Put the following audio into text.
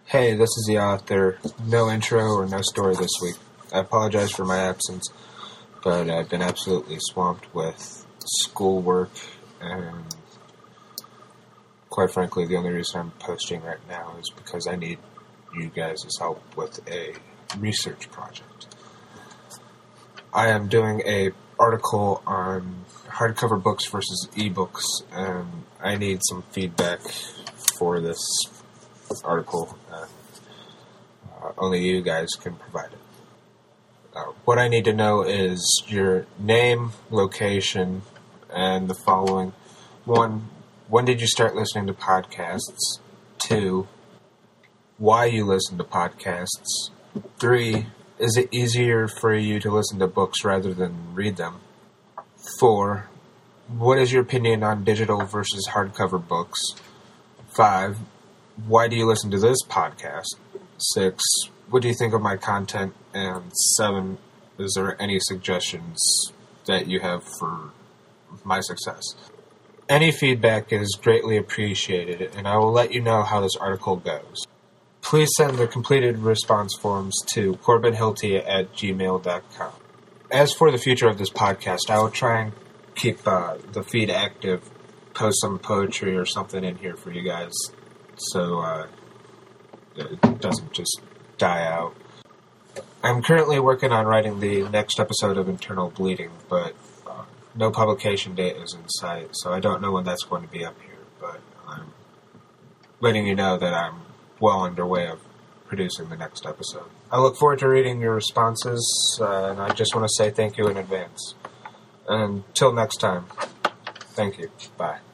Hey, this is the author. No intro or no story this week. I apologize for my absence, but I've been absolutely swamped with schoolwork, and quite frankly, the only reason I'm posting right now is because I need you guys' help with a research project. I am doing an article on hardcover books versus ebooks, and I need some feedback for this article. Only you guys can provide it. What I need to know is your name, location, and the following. 1, when did you start listening to podcasts? 2, why you listen to podcasts? 3, is it easier for you to listen to books rather than read them? 4, what is your opinion on digital versus hardcover books? 5, why do you listen to this podcast? 6, what do you think of my content? And 7, is there any suggestions that you have for my success? Any feedback is greatly appreciated, and I will let you know how this article goes. Please send the completed response forms to corbinhilty@gmail.com. As for the future of this podcast, I will try and keep the feed active, post some poetry or something in here for you guys, so it doesn't just die out. I'm currently working on writing the next episode of Internal Bleeding, but no publication date is in sight, so I don't know when that's going to be up here, but I'm letting you know that I'm well underway of producing the next episode. I look forward to reading your responses, and I just want to say thank you in advance. Until next time, thank you. Bye.